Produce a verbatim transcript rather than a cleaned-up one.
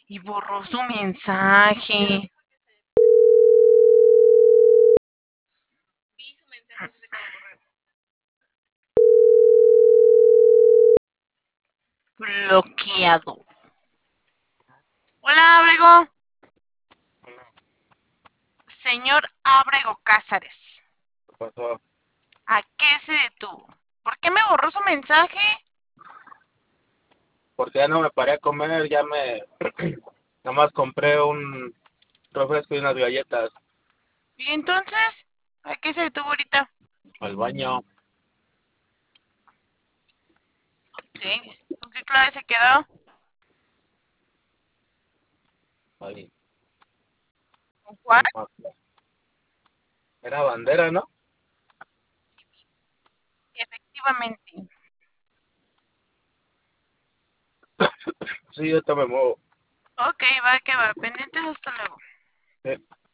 Y borró su mensaje. Bloqueado. Hola, Abrego. Señor Abrego Cázares. Pasó. ¿A qué se detuvo? ¿Por qué me borró su mensaje? Porque ya no me paré a comer, ya me... Nomás compré un refresco y unas galletas ¿Y entonces? ¿A qué se detuvo ahorita? al baño. ¿Sí? ¿Con qué clave se quedó? Ahí, ¿Con cuál? con mafia. Era bandera, ¿no? Efectivamente. Sí, yo te me muevo. Ok, va que va. Pendientes hasta luego. Sí.